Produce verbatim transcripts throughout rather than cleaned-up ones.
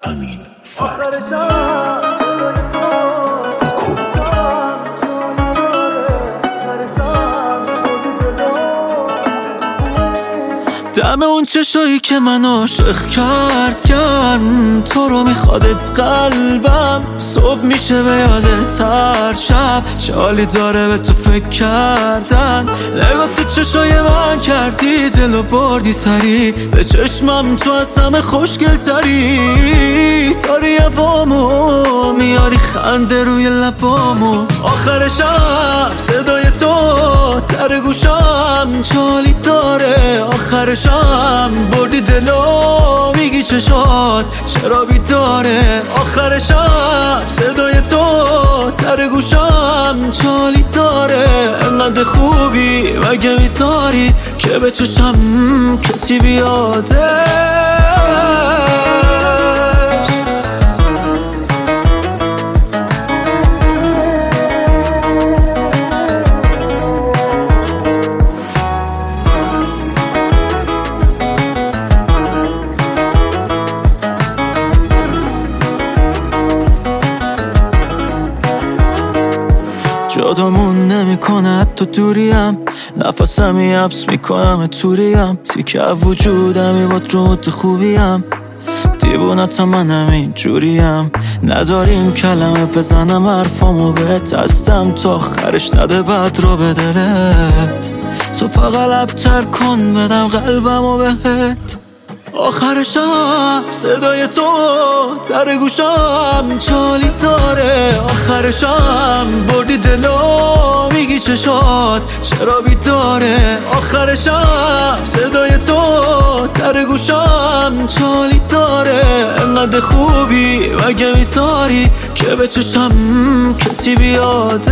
امین فرد دم اون چشایی که من عاشق کرد کن تو رو میخوادت قلبم صبح میشه به یادت هر شب چه حالی داره به تو فکر کردن نگاه تو چشای من کردی دلو بردی سری به چشمم تو از همه خوشگل تری داری هوامو میاری خنده روی لبامو آخر شب صدای تو در گوشم چالی داره آخر شب بردی دلو میگی چشات چرا بیداره آخر شب صدای تو در گوشم چالی داره انقدر خوبی مگه میذاری که به چشم کسی بیاده جادمون نمیکنه حتی دوریم نفسمی حبس میکنم توریم تیکه وجودمی با روت خوبیم دیوونتم منم این جوریم نداریم کلمه بزنم حرفامو بهت هستم تا آخرش نده بد رو به دلت تو فقط لبتر کن بدم قلبمو بهت آخر شب صدای تو در گوشم چالی داره آخر شب بردی دلو میگی چشات چرا بیداره آخر شب صدای تو در گوشم چالی داره انقدر خوبی مگه میذاری که به چشم کسی بیادش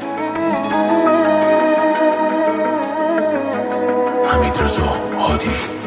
حمید رضا هادی